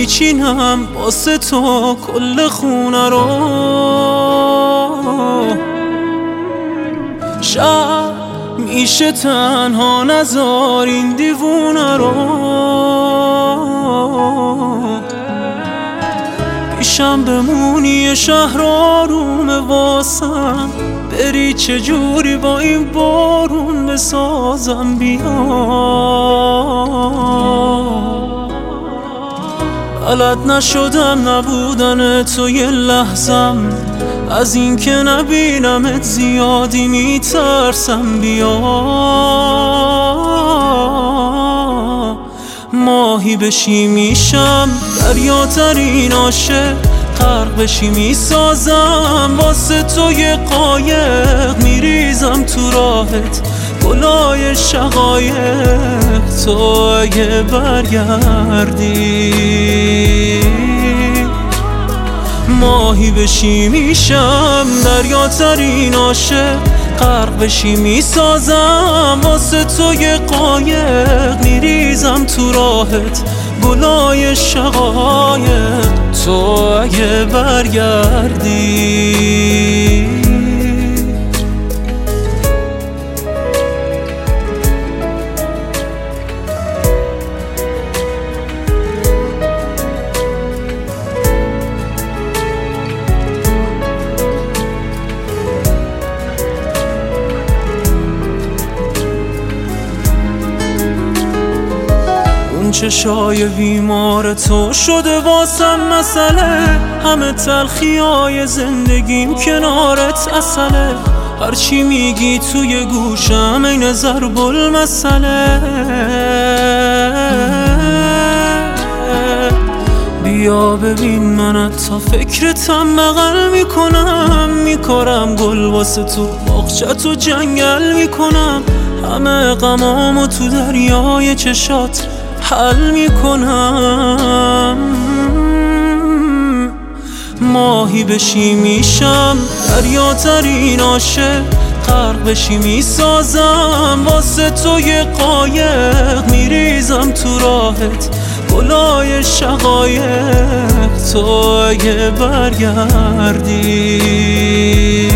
میچینم واسه تو کل خونه رو. شب میشه تنها نذار این دیوونه رو. پیشم بمونی شهر آرومه واسم، بری چجوری با این بارون بسازم بیا. بلد نشدم نبودن تو یه لحظم، از این که نبینمت زیادی میترسم بیا. ماهی بشی میشم دریاترین عاشق، غرق بشی میسازم واسه تو یه قایق، میریزم تو راهت گلای شقایق. تو اگه برگردی ماهی بشی میشم دریاترین عاشق، غرق بشی میسازم واسه تو یه قایق، میریزم تو راهت گلای شقایق. تو اگه برگردی چشای بیمار تو شده واسم مسئله، همه تلخیای زندگیم کنارت اصله. هرچی میگی توی گوشم این ضرب المثله. بیا ببین من تا فکرتم بغل میکنم، میکارم گل واسه تو باغچه‌تو جنگل میکنم، همه غمامو تو دریای چشات حل میکنم. ماهی بشی میشم دریاترین عاشق، غرق بشی میسازم واسه تو یه قایق، میریزم تو راهت گلای شقایق. تو اگه برگردی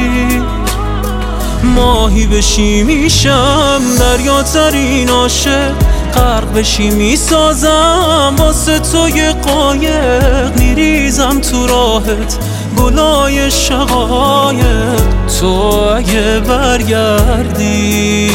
ماهی بشی میشم دریاترین عاشق، غرق بشی میسازم واسه تو یه قایق، میریزم تو راهت گلای شقایق. تو اگه برگردی